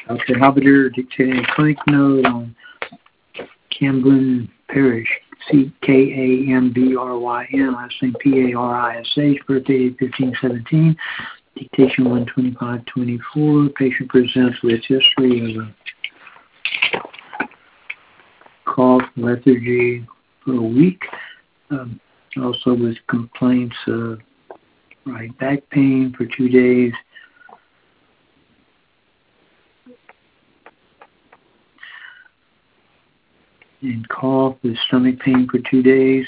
Dr. Halberdier dictated a clinic note on Cambryn Parish, Cambryn, last name Parish, birthday 1517, dictation 12524. Patient presents with history of a cough, lethargy for a week, also with complaints of right back pain for 2 days, and cough with stomach pain for 2 days.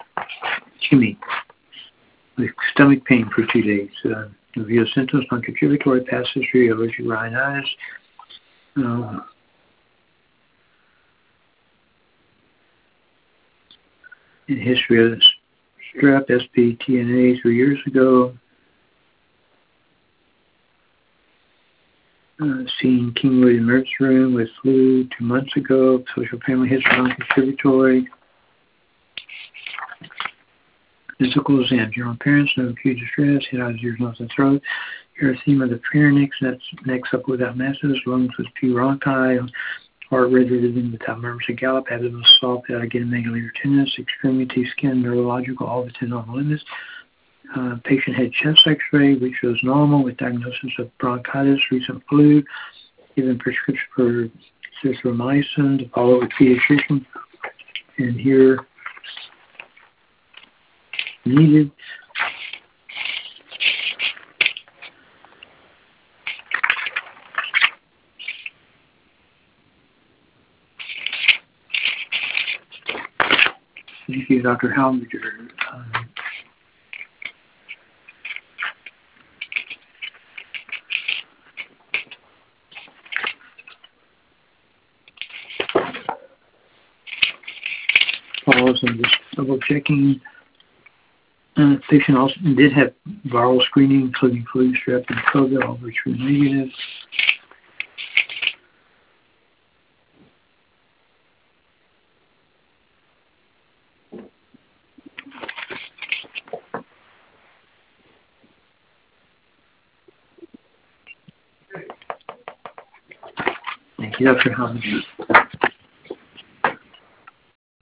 With stomach pain for 2 days. Review symptoms, non-contributory, past history of allergic rhinitis. In history of strep, SP, TNA 3 years ago. Seen King William emergency room with flu 2 months ago. Social family history, non-contributory. Physical exam. General appearance, no acute distress. Head, eyes, ears, nose, and throat. Erythema of the pharynx. That's neck up without masses. Lungs with few bronchi. Heart rate greater than the top murmurs of gallop. Abdomen soft without getting megalunar tenderness. Extremity, skin, neurological, all within normal limits. Patient had chest x-ray, which was normal with diagnosis of bronchitis, recent flu, given prescription for azithromycin to follow with pediatrician, and here needed. Thank you, Dr. Halberdier. Pause and just double checking. Patient also did have viral screening, including flu, strep, and COVID, all which were negative. Thank you, Dr. Halberdier.